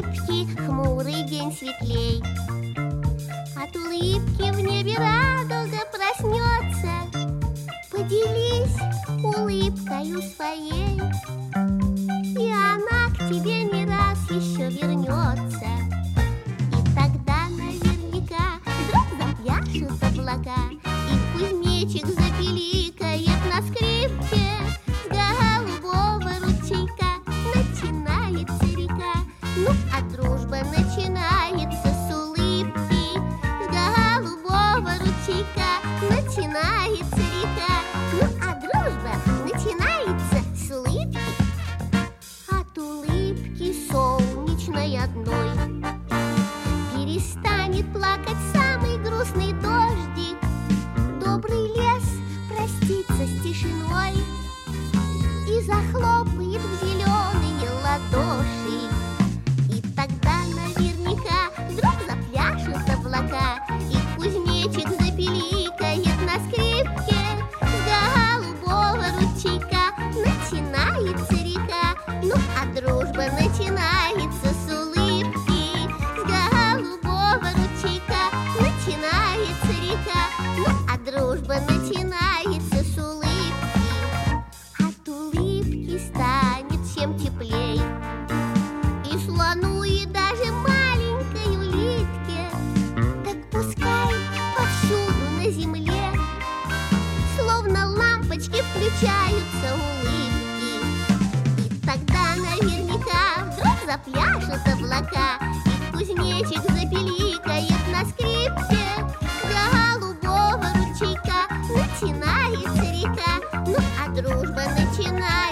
улыбки хмурый день светлей. От улыбки в небе радуга проснется. Поделись улыбкою своей, и она к тебе не раз еще вернется. И тогда наверняка вдруг запляшут облака, и кузнечик запиликает на скрипке. С голубого ручейка начинается река, ну а дружба начинается с улыбки. С голубого ручейка начинается река, ну а дружба начинается с улыбки. От улыбки солнечной одной перестанет плакать самый грустный дождик. Добрый лес простится с тишиной и захлопает в зеленые ладоши. И тогда наверняка вдруг запляшут облака, и кузнечик запиликает на скрипке. С голубого ручейка начинается река, ну а дружба начинается с улыбки. С голубого ручейка начинается река, ну а дружба начинается с улыбки. От улыбки станет всем теплей, и слону, и даже маленькой улитке. Так пускай повсюду на земле словно лампочки включаются улыбки. И тогда наверняка вдруг запляшут облака, и кузнечик запиликает на скрипке. С голубого ручейка начинается река, ну а дружба начинается